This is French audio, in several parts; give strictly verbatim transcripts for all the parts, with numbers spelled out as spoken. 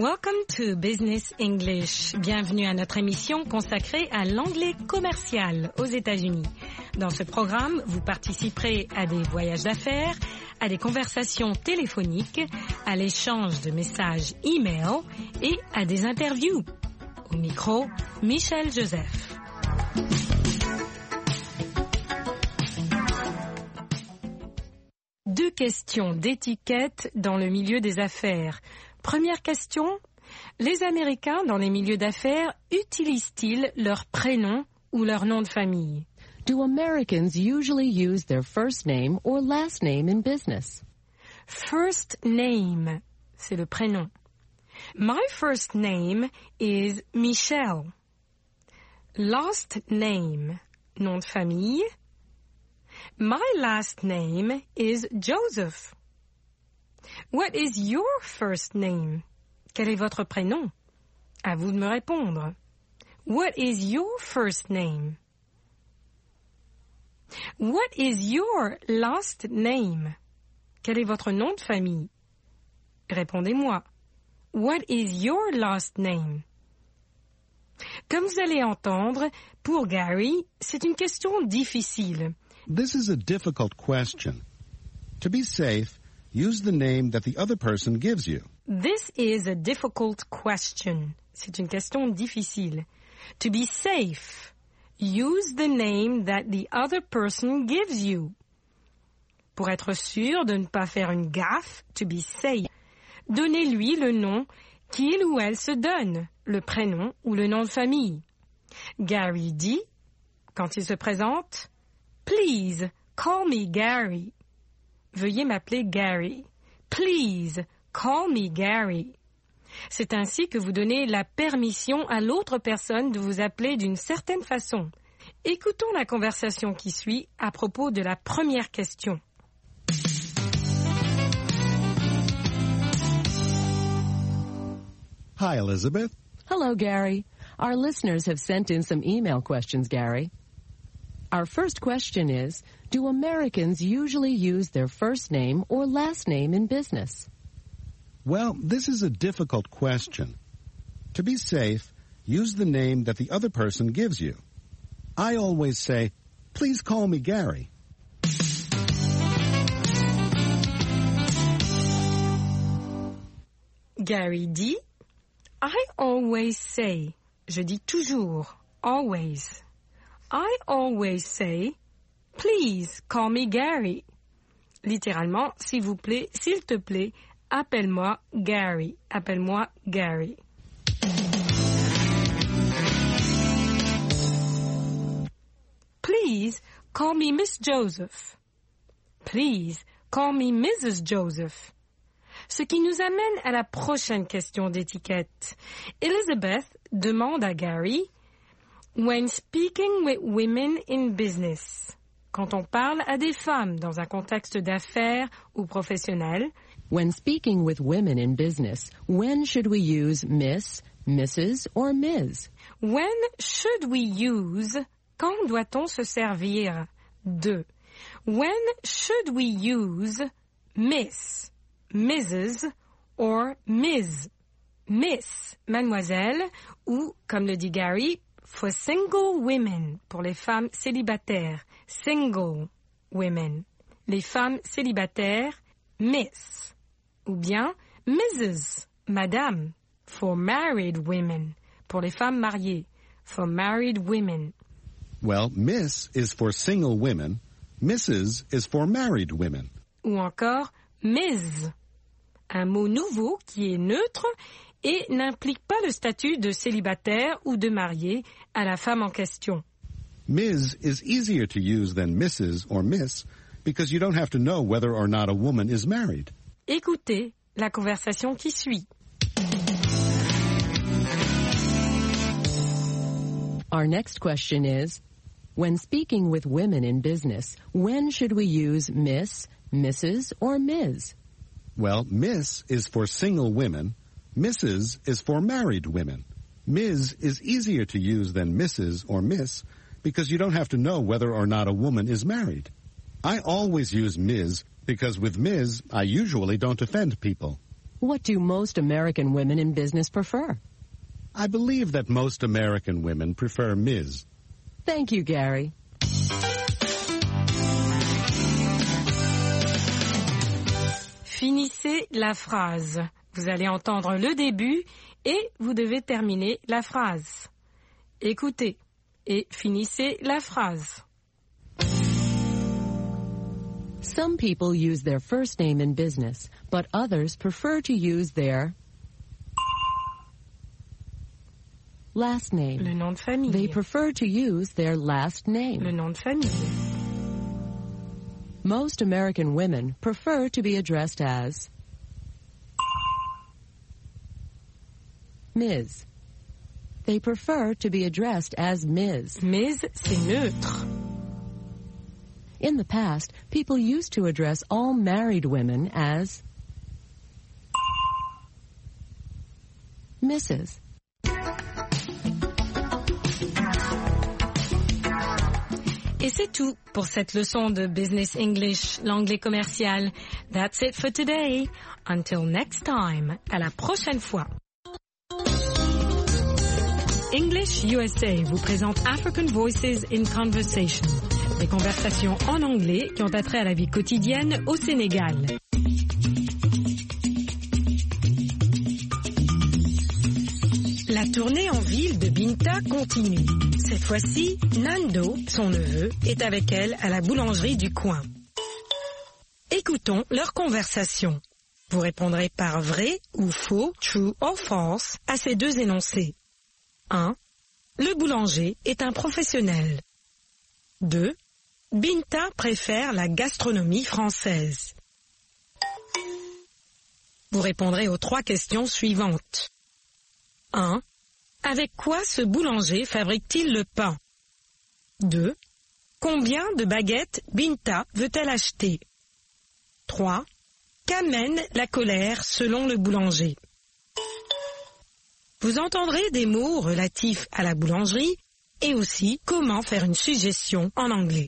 Welcome to Business English. Bienvenue à notre émission consacrée à l'anglais commercial aux États-Unis. Dans ce programme, vous participerez à des voyages d'affaires, à des conversations téléphoniques, à l'échange de messages e-mail et à des interviews. Au micro, Michel Joseph. Deux questions d'étiquette dans le milieu des affaires. Première question, les Américains dans les milieux d'affaires utilisent-ils leur prénom ou leur nom de famille? Do Americans usually use their first name or last name in business? First name, c'est le prénom. My first name is Michelle. Last name, nom de famille. My last name is Joseph. What is your first name? Quel est votre prénom? À vous de me répondre. What is your first name? What is your last name? Quel est votre nom de famille? Répondez-moi. What is your last name? Comme vous allez entendre, pour Gary, c'est une question difficile. This is a difficult question. To be safe, use the name that the other person gives you. This is a difficult question. C'est une question difficile. To be safe, use the name that the other person gives you. Pour être sûr de ne pas faire une gaffe, to be safe, donnez-lui le nom qu'il ou elle se donne, le prénom ou le nom de famille. Gary dit, quand il se présente, « Please, call me Gary. » Veuillez m'appeler Gary. Please, call me Gary. C'est ainsi que vous donnez la permission à l'autre personne de vous appeler d'une certaine façon. Écoutons la conversation qui suit à propos de la première question. Hi, Elizabeth. Hello, Gary. Our listeners have sent in some email questions, Gary. Our first question is, do Americans usually use their first name or last name in business? Well, this is a difficult question. To be safe, use the name that the other person gives you. I always say, please call me Gary. Gary dit, I always say, je dis toujours, always. I always say, please call me Gary. Littéralement, s'il vous plaît, s'il te plaît, appelle-moi Gary. Appelle-moi Gary. Please call me Miss Joseph. Please call me Missus Joseph. Ce qui nous amène à la prochaine question d'étiquette. Elizabeth demande à Gary, when speaking with women in business, quand on parle à des femmes dans un contexte d'affaires ou professionnel, when speaking with women in business, when should we use Miss, Missus or Miz? When should we use, quand doit-on se servir de? When should we use Miss, Missus or Miz? Miss, mademoiselle, ou, comme le dit Gary, for single women, pour les femmes célibataires, single women. Les femmes célibataires, Miss. Ou bien Missus, madame, for married women, pour les femmes mariées, for married women. Well, Miss is for single women, Missus is for married women. Ou encore Miz, un mot nouveau qui est neutre et n'implique pas le statut de célibataire ou de marié à la femme en question. Miz is easier to use than Missus or Miss because you don't have to know whether or not a woman is married. Écoutez la conversation qui suit. Our next question is, when speaking with women in business, when should we use Miss, Missus or Miz? Well, Miss is for single women, Missus is for married women. Miz is easier to use than Missus or Miss because you don't have to know whether or not a woman is married. I always use Miz because with Miz, I usually don't offend people. What do most American women in business prefer? I believe that most American women prefer Miz Thank you, Gary. Finissez la phrase. Vous allez entendre le début et vous devez terminer la phrase. Écoutez et finissez la phrase. Some people use their first name in business, but others prefer to use their last name. Le nom de famille. They prefer to use their last name. Le nom de famille. Most American women prefer to be addressed as Miz They prefer to be addressed as Miz Miz, c'est neutre. In the past, people used to address all married women as Missus Et c'est tout pour cette leçon de Business English, l'anglais commercial. That's it for today. Until next time. À la prochaine fois. English U S A vous présente African Voices in Conversation. Des conversations en anglais qui ont attrait à la vie quotidienne au Sénégal. La tournée en ville de Binta continue. Cette fois-ci, Nando, son neveu, est avec elle à la boulangerie du coin. Écoutons leur conversation. Vous répondrez par vrai ou faux, true or false, à ces deux énoncés. un. Le boulanger est un professionnel. deux. Binta préfère la gastronomie française. Vous répondrez aux trois questions suivantes. un. Avec quoi ce boulanger fabrique-t-il le pain? deux. Combien de baguettes Binta veut-elle acheter? trois. Qu'amène la colère selon le boulanger? Vous entendrez des mots relatifs à la boulangerie et aussi comment faire une suggestion en anglais.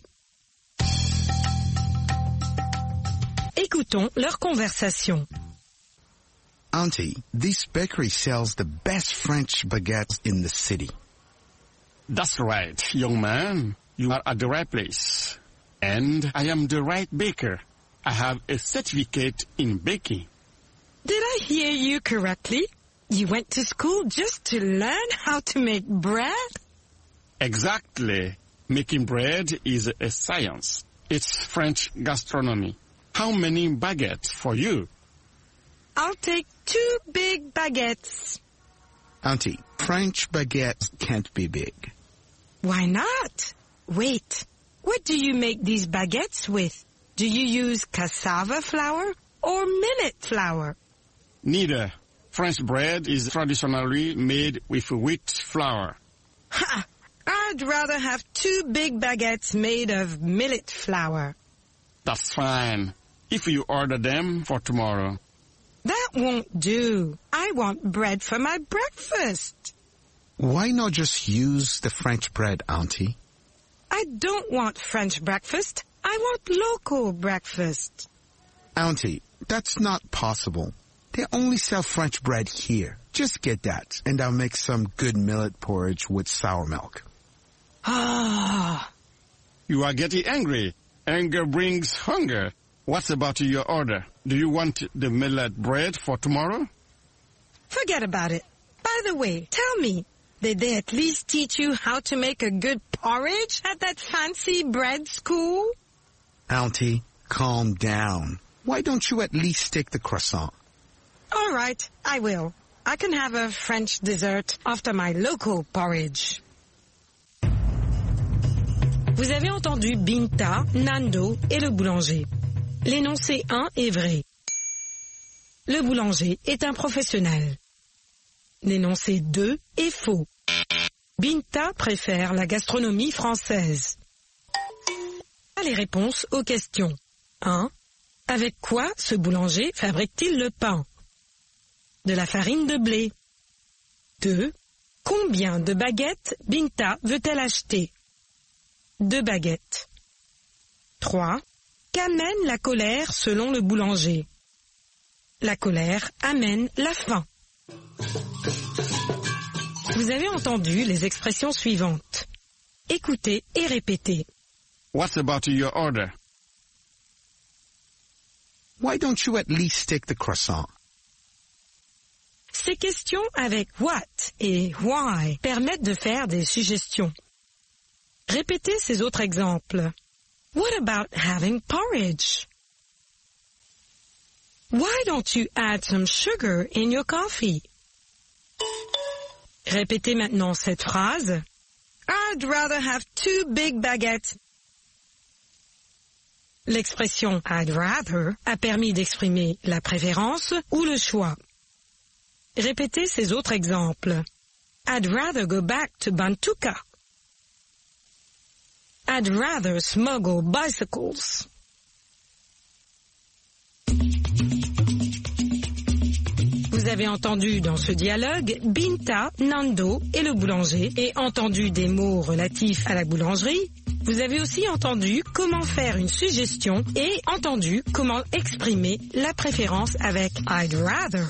Écoutons leur conversation. Auntie, this bakery sells the best French baguettes in the city. That's right, young man. You are at the right place. And I am the right baker. I have a certificate in baking. Did I hear you correctly? You went to school just to learn how to make bread? Exactly. Making bread is a science. It's French gastronomy. How many baguettes for you? I'll take two big baguettes. Auntie, French baguettes can't be big. Why not? Wait, what do you make these baguettes with? Do you use cassava flour or millet flour? Neither. French bread is traditionally made with wheat flour. Ha! I'd rather have two big baguettes made of millet flour. That's fine. If you order them for tomorrow. That won't do. I want bread for my breakfast. Why not just use the French bread, Auntie? I don't want French breakfast. I want local breakfast. Auntie, that's not possible. They only sell French bread here. Just get that, and I'll make some good millet porridge with sour milk. Ah. You are getting angry. Anger brings hunger. What's about your order? Do you want the millet bread for tomorrow? Forget about it. By the way, tell me, did they at least teach you how to make a good porridge at that fancy bread school? Auntie, calm down. Why don't you at least take the croissant? All right, I will. I can have a French dessert after my local porridge. Vous avez entendu Binta, Nando et le boulanger. L'énoncé un est vrai. Le boulanger est un professionnel. L'énoncé deux est faux. Binta préfère la gastronomie française. Les réponses aux questions. un. Avec quoi ce boulanger fabrique-t-il le pain? De la farine de blé. deux. Combien de baguettes Binta veut-elle acheter? Deux baguettes. trois. Qu'amène la colère selon le boulanger? La colère amène la faim. Vous avez entendu les expressions suivantes. Écoutez et répétez. What about your order? Why don't you at least take the croissant? Ces questions avec what et why permettent de faire des suggestions. Répétez ces autres exemples. What about having porridge? Why don't you add some sugar in your coffee? Répétez maintenant cette phrase. I'd rather have two big baguettes. L'expression I'd rather a permis d'exprimer la préférence ou le choix. Répétez ces autres exemples. I'd rather go back to Bantuka. I'd rather smuggle bicycles. Vous avez entendu dans ce dialogue Binta, Nando et le boulanger et entendu des mots relatifs à la boulangerie. Vous avez aussi entendu comment faire une suggestion et entendu comment exprimer la préférence avec I'd rather.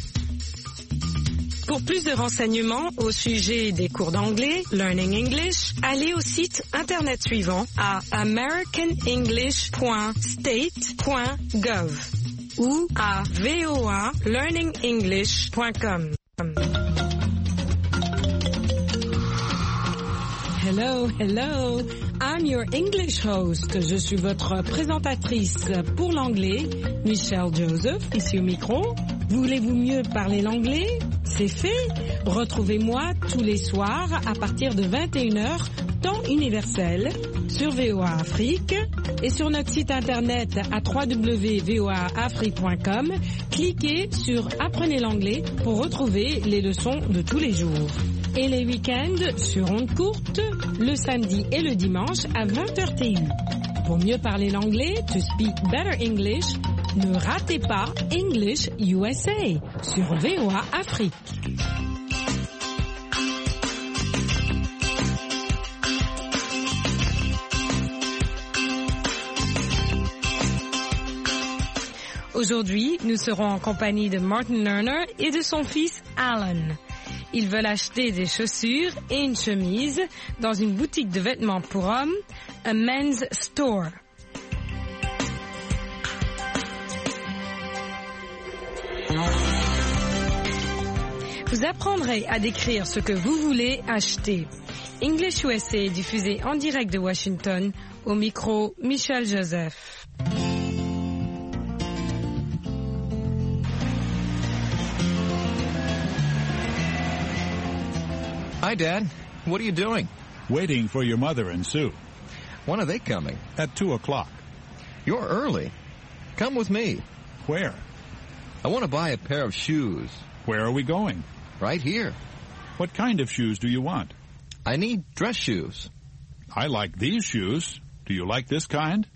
Pour plus de renseignements au sujet des cours d'anglais, Learning English, allez au site internet suivant à american english point state point gov ou à voa learning english point com. Hello, hello, I'm your English host. Je suis votre présentatrice pour l'anglais, Michelle Joseph, ici au micro. Voulez-vous mieux parler l'anglais? C'est fait. Retrouvez-moi tous les soirs à partir de vingt et une heures, temps universel, sur V O A Afrique et sur notre site internet à w w w point voa afrique point com. Cliquez sur Apprenez l'anglais pour retrouver les leçons de tous les jours. Et les week-ends sur ondes courtes, le samedi et le dimanche à vingt heures T U. Pour mieux parler l'anglais, to speak better English, ne ratez pas English U S A sur V O A Afrique. Aujourd'hui, nous serons en compagnie de Martin Lerner et de son fils Alan. Ils veulent acheter des chaussures et une chemise dans une boutique de vêtements pour hommes, a men's store. Vous apprendrez à décrire ce que vous voulez acheter. English U S A est diffusé en direct de Washington, au micro Michelle Joseph. Hi, Dad. What are you doing? Waiting for your mother and Sue. When are they coming? At two o'clock. You're early. Come with me. Where? I want to buy a pair of shoes. Where are we going? Right here. What kind of shoes do you want? I need dress shoes. I like these shoes. Do you like this kind?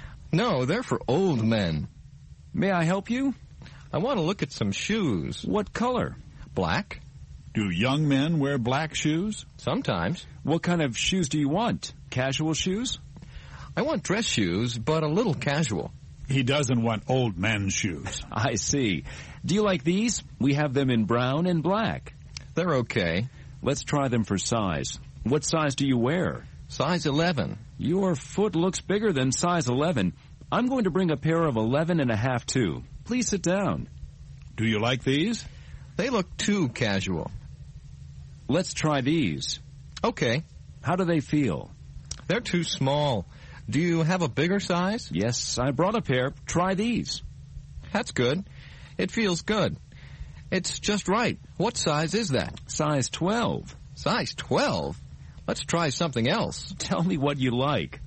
No, they're for old men. May I help you? I want to look at some shoes. What color? Black. Do young men wear black shoes? Sometimes. What kind of shoes do you want? Casual shoes? I want dress shoes, but a little casual. He doesn't want old men's shoes. I see. Do you like these? We have them in brown and black. They're okay. Let's try them for size. What size do you wear? Size eleven. Your foot looks bigger than size eleven. I'm going to bring a pair of eleven and a half too. Please sit down. Do you like these? They look too casual. Let's try these. Okay. How do they feel? They're too small. Do you have a bigger size? Yes, I brought a pair. Try these. That's good. It feels good. It's just right. What size is that? Size twelve. Size twelve? Let's try something else. Tell me what you like.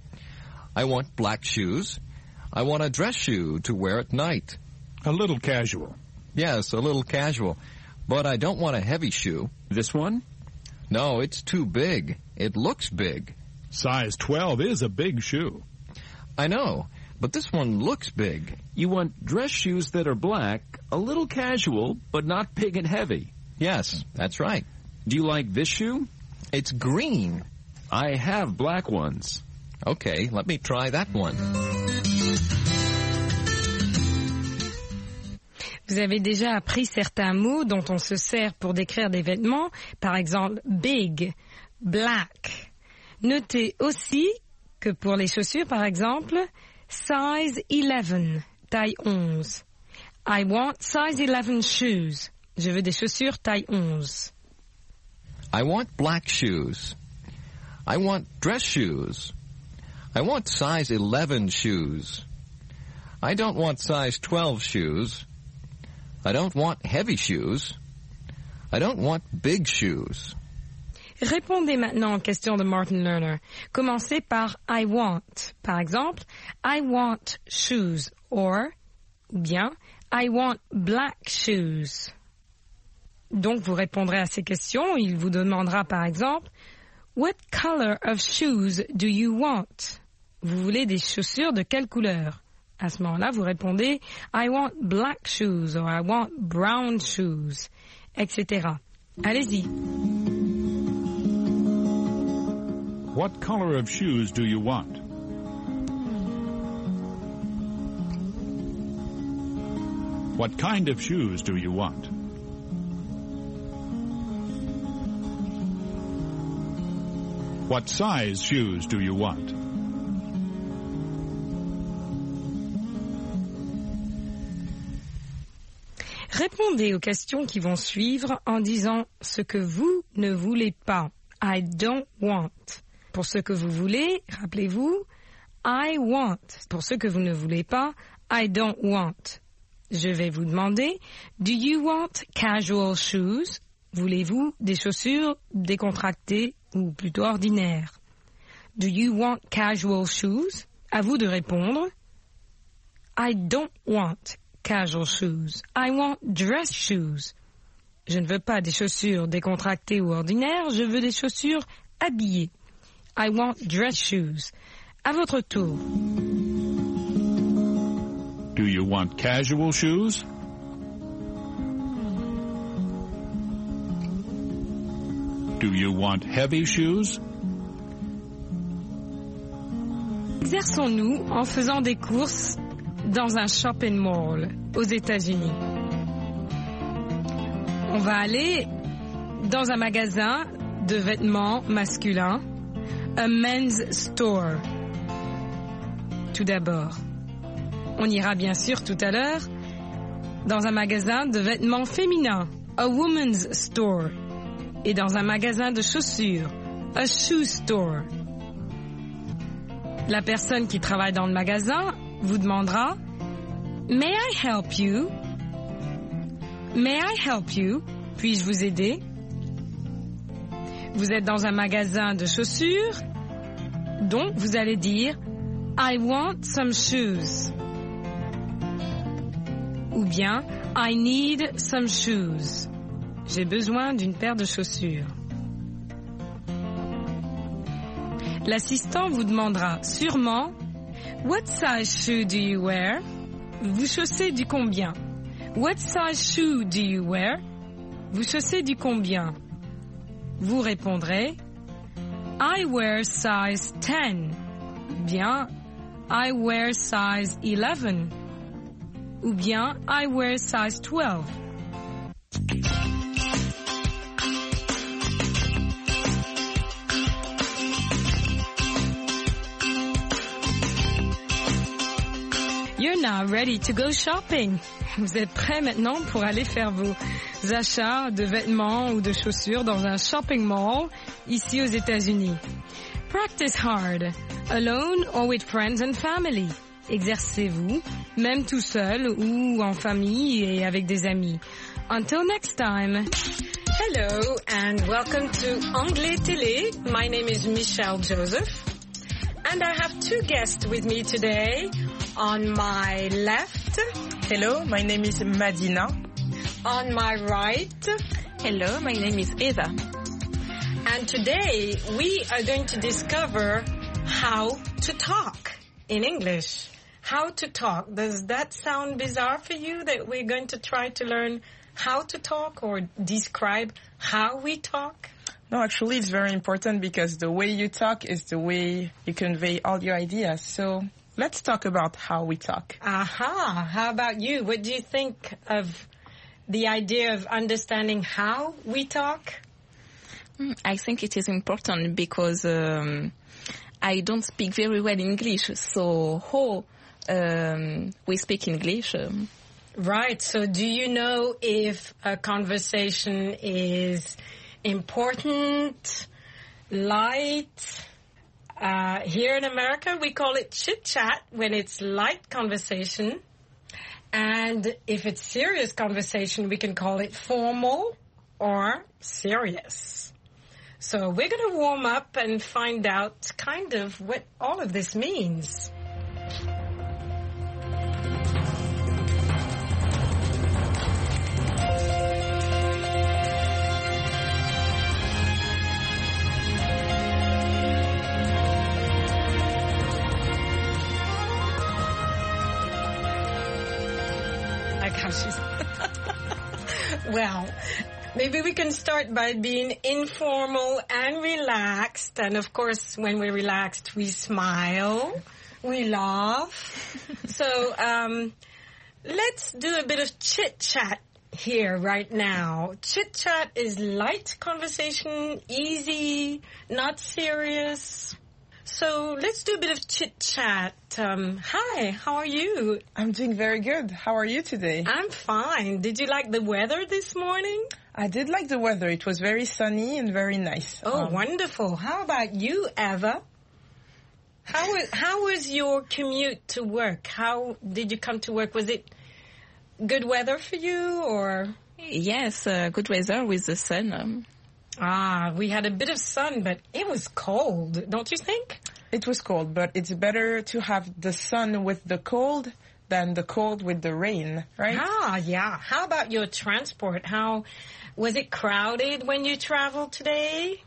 I want black shoes. I want a dress shoe to wear at night. A little casual. Yes, a little casual. But I don't want a heavy shoe. This one? No, it's too big. It looks big. Size twelve is a big shoe. I know, but this one looks big. You want dress shoes that are black, a little casual, but not big and heavy. Yes, that's right. Do you like this shoe? It's green. I have black ones. Okay, let me try that one. Vous avez déjà appris certains mots dont on se sert pour décrire des vêtements, par exemple big, black. Notez aussi que pour les chaussures, par exemple, size eleven, taille onze. I want size eleven shoes. Je veux des chaussures taille onze. I want black shoes. I want dress shoes. I want size eleven shoes. I don't want size twelve shoes. I don't want heavy shoes. I don't want big shoes. Répondez maintenant aux questions de Martin Lerner. Commencez par I want. Par exemple, I want shoes. Or, ou bien, I want black shoes. Donc, vous répondrez à ces questions. Il vous demandera, par exemple, What color of shoes do you want? Vous voulez des chaussures de quelle couleur? À ce moment-là, vous répondez I want black shoes or I want brown shoes, et cetera. Allez-y. What color of shoes do you want? What kind of shoes do you want? What size shoes do you want? Répondez aux questions qui vont suivre en disant ce que vous ne voulez pas. I don't want. Pour ce que vous voulez, rappelez-vous, I want. Pour ce que vous ne voulez pas, I don't want. Je vais vous demander, do you want casual shoes? Voulez-vous des chaussures décontractées ou plutôt ordinaires? Do you want casual shoes? À vous de répondre. I don't want casual shoes. I want dress shoes. Je ne veux pas des chaussures décontractées ou ordinaires, je veux des chaussures habillées. I want dress shoes. À votre tour. Do you want casual shoes? Do you want heavy shoes? Exerçons-nous en faisant des courses dans un shopping mall aux États-Unis. On va aller dans un magasin de vêtements masculins, a men's store. Tout d'abord, on ira bien sûr tout à l'heure dans un magasin de vêtements féminins, a woman's store, et dans un magasin de chaussures, a shoe store. La personne qui travaille dans le magasin vous demandera « May I help you? May I help you? Puis-je vous aider? » Vous êtes dans un magasin de chaussures, donc vous allez dire « I want some shoes » ou bien « I need some shoes ». J'ai besoin d'une paire de chaussures. L'assistant vous demandera sûrement « What size shoe do you wear? » Vous chaussez du combien? What size shoe do you wear? Vous chaussez du combien? Vous répondrez I wear size ten. Bien I wear size eleven. Ou bien I wear size twelve. You're now ready to go shopping. Vous êtes prêts maintenant pour aller faire vos achats de vêtements ou de chaussures dans un shopping mall ici aux États-Unis. Practice hard, alone or with friends and family. Exercez-vous, même tout seul ou en famille et avec des amis. Until next time. Hello and welcome to Anglais Télé. My name is Michelle Joseph. And I have two guests with me today. On my left, hello, my name is Madina. On my right, hello, my name is Eva. And today we are going to discover how to talk in English. How to talk. Does that sound bizarre for you that we're going to try to learn how to talk or describe how we talk? No, actually it's very important because the way you talk is the way you convey all your ideas. So let's talk about how we talk. Aha. How about you? What do you think of the idea of understanding how we talk? I think it is important because um, I don't speak very well English, so how um, we speak English. Um, Right. So do you know if a conversation is important, light? Uh, here in America, we call it chit-chat when it's light conversation. And if it's serious conversation, we can call it formal or serious. So we're going to warm up and find out kind of what all of this means. Well, maybe we can start by being informal and relaxed. And of course, when we're relaxed, we smile, we laugh. So um, let's do a bit of chit-chat here right now. Chit-chat is light conversation, easy, not serious. So let's do a bit of chit-chat. Um, hi, how are you? I'm doing very good. How are you today? I'm fine. Did you like the weather this morning? I did like the weather. It was very sunny and very nice. Oh, um, wonderful. How about you, Eva? How was, how was your commute to work? How did you come to work? Was it good weather for you or? Yes, uh, good weather with the sun. Um, Ah, we had a bit of sun, but it was cold, don't you think? It was cold, but it's better to have the sun with the cold than the cold with the rain, right? Ah, yeah. How about your transport? How was it crowded when you traveled today?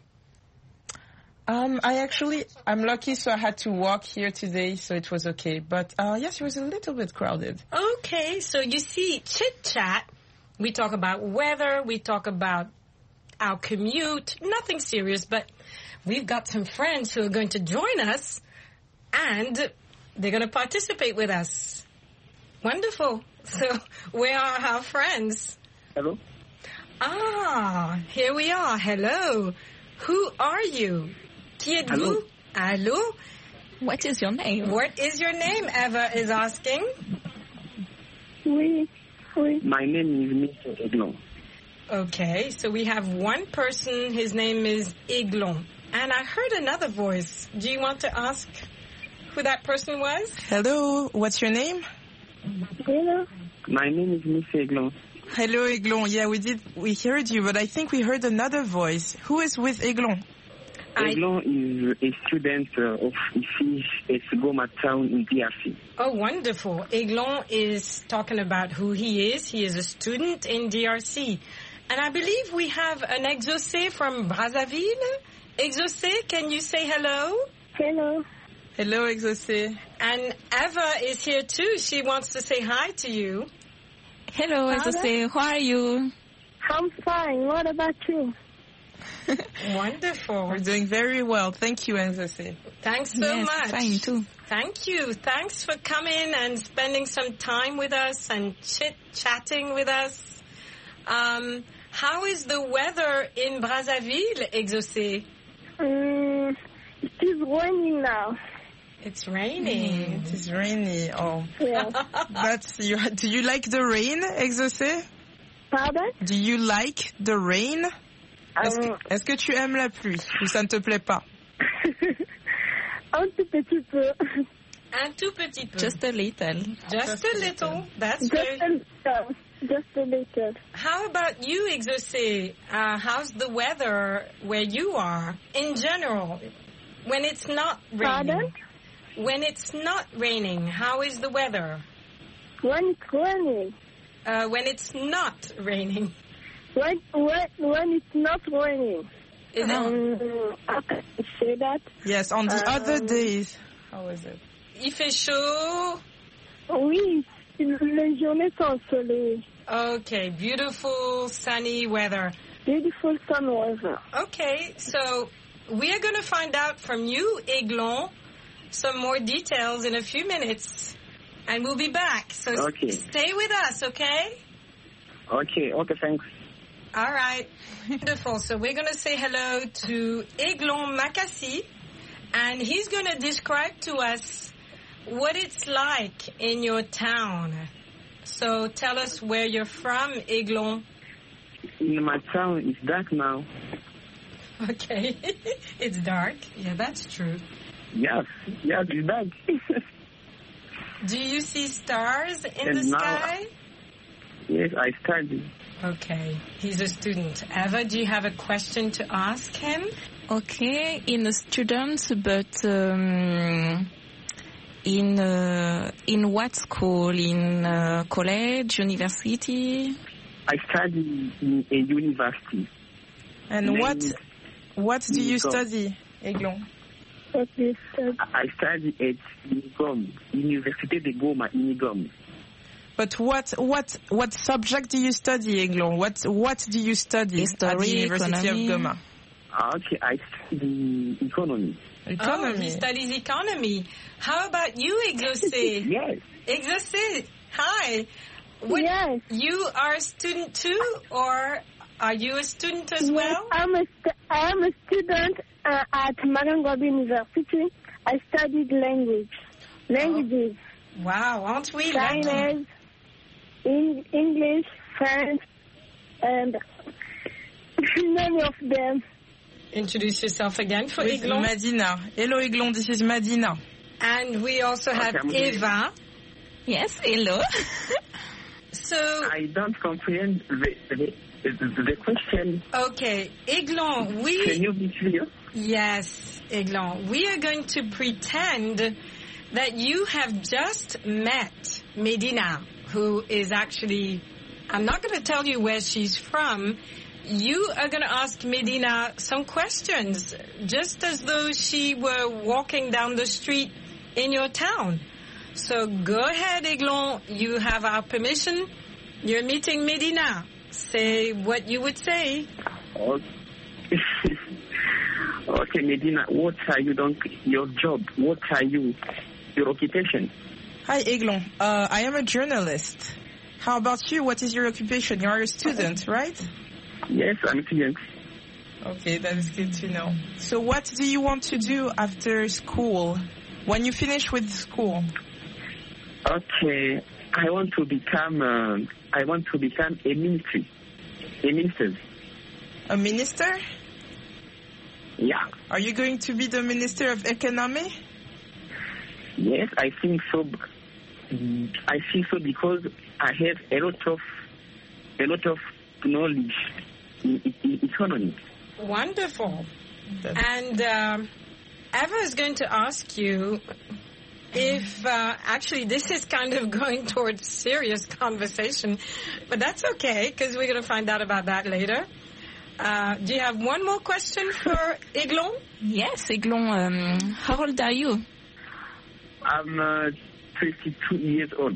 Um, I actually, I'm lucky, so I had to walk here today, so it was okay. But uh, yes, it was a little bit crowded. Okay, so you see, chit-chat, we talk about weather, we talk about our commute, nothing serious, but we've got some friends who are going to join us and they're going to participate with us. Wonderful. So where are our friends? Hello. Ah, here we are. Hello. Who are you? Qui êtes-vous? Hello. What is your name? What is your name? Eva is asking. Oui. Oui. My name is Mister Eglon. Okay, so we have one person, his name is Eglon. And I heard another voice. Do you want to ask who that person was? Hello, what's your name? Hello. My name is Mister Eglon. Hello, Eglon. Yeah, we did, we heard you, but I think we heard another voice. Who is with Eglon? Eglon is a student uh, of Ici, Esgoma town in D R C. Oh, wonderful. Eglon is talking about who he is. He is a student in D R C. And I believe we have an Exaucé from Brazzaville. Exaucé, can you say hello? Hello. Hello, Exaucé. And Eva is here too. She wants to say hi to you. Hello, Exaucé. How are you? I'm fine. What about you? Wonderful. We're doing very well. Thank you, Exaucé. Thanks so yes, much. Fine too. Thank you. Thanks for coming and spending some time with us and chit-chatting with us. Um, how is the weather in Brazzaville, Exaucé? Um, it is raining now. It's raining. Mm, it is rainy. Oh. Yeah. That's you. Do you like the rain, Exaucé? Pardon? Do you like the rain? Est-ce que, est-ce que tu aimes la pluie ou ça ne te plaît pas? Un tout petit peu. Un tout petit peu. Just a little. Just, Just a little. little. That's Just very... a little. Just a little. How about you, Exaucé? Uh, how's the weather where you are in general? When it's not raining. Pardon? When it's not raining, how is the weather? When it's raining. Uh, when it's not raining. When, when, when it's not raining. Is um, how can I say that? Yes, on the um, other days. How is it? Il fait chaud. Oui, les journées sont ensoleillées. Okay, beautiful sunny weather. Beautiful sun weather. Okay, so we are going to find out from you, Eglon, some more details in a few minutes. And we'll be back. So okay. Stay with us, okay? Okay, okay, thanks. All right. Wonderful. So we're going to say hello to Eglon Makassi, and he's going to describe to us what it's like in your town. So tell us where you're from, Eglon. In my town, it's dark now. Okay. It's dark. Yeah, that's true. Yes, yes, it's dark. Do you see stars in and the now, sky? Yes, I study. Okay. He's a student. Eva, do you have a question to ask him? Okay, in a student, but um, in uh, in what school? In uh, college, university? I study in a university. And Named what what do you Unicom. study, Eglon? I study at Unicom, Université de Goma, Unicom. But what what what subject do you study, Eglon? What what do you study History, at the University economy. of Goma? Okay, I study economy. Economy. Oh, he studies economy. How about you, Exaucé? Yes. Exaucé, hi. What, Yes. You are a student too, or are you a student as Yes, well? I'm a st- I am a student uh, at Marangobi University. I studied language, languages, Wow, aren't we lucky? Chinese, in- English, French, and many of them. Introduce yourself again for With Eglon. Madina. Hello, Eglon. This is Madina. And we also have Okay, Eva. Yes, hello. So, I don't comprehend the, the, the, the question. okay, Eglon, we... Can you be clear? Yes, Eglon. We are going to pretend that you have just met Medina, who is actually... I'm not going to tell you where she's from. You are going to ask Medina some questions, just as though she were walking down the street in your town. So go ahead, Eglon. You have our permission. You're meeting Medina. Say what you would say. Okay, okay Medina, what are you doing? Your job? What are you? Your occupation? Hi, Eglon. Uh, I am a journalist. How about you? What is your occupation? You are a student, right? Yes, I'm a student. Okay, that is good to know. So what do you want to do after school? When you finish with school? Okay, I want to become. Uh, I want to become a ministry, a minister. A minister? Yeah. Are you going to be the Minister of Economy? Yes, I think so. I think so because I have a lot of, a lot of knowledge in, in economy. Wonderful. And um, Eva is going to ask you if, uh, actually, this is kind of going towards serious conversation, but that's okay, because we're going to find out about that later. Uh, do you have one more question for Eglon? Yes, Eglon, um, how old are you? I'm uh, twenty-two years old.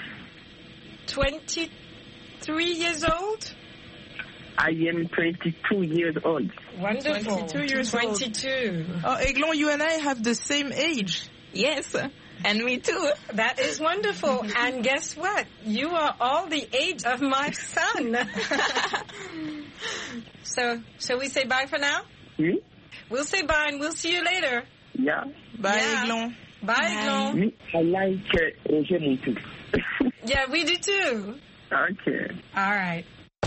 twenty-three years old? I am twenty-two years old. Wonderful. twenty-two years twenty-two. old. Oh, Eglon, you and I have the same age. Yes, and me too. That is wonderful. And guess what? You are all the age of my son. So, shall we say bye for now? Hmm? We'll say bye and we'll see you later. Yeah. Bye, Yeah. Eglon. Bye, Eglon. Me, I like uh, Roger Montou. Yeah, we do too. Okay. All right.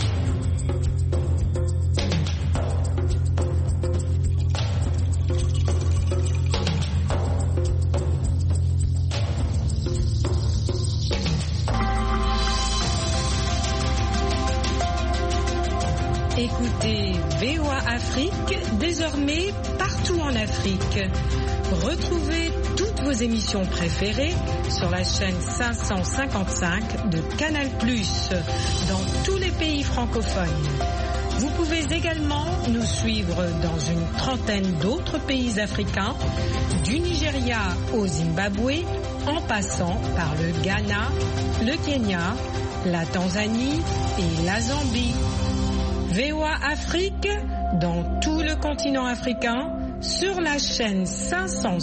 Écoutez V O A Afrique, désormais partout en Afrique. Retrouvez toutes vos émissions préférées sur la chaîne cinq cent cinquante-cinq de Canal plus, dans tous les pays francophones. Vous pouvez également nous suivre dans une trentaine d'autres pays africains, du Nigeria au Zimbabwe, en passant par le Ghana, le Kenya, la Tanzanie et la Zambie. V O A Afrique, dans tout le continent africain, sur la chaîne cinq cent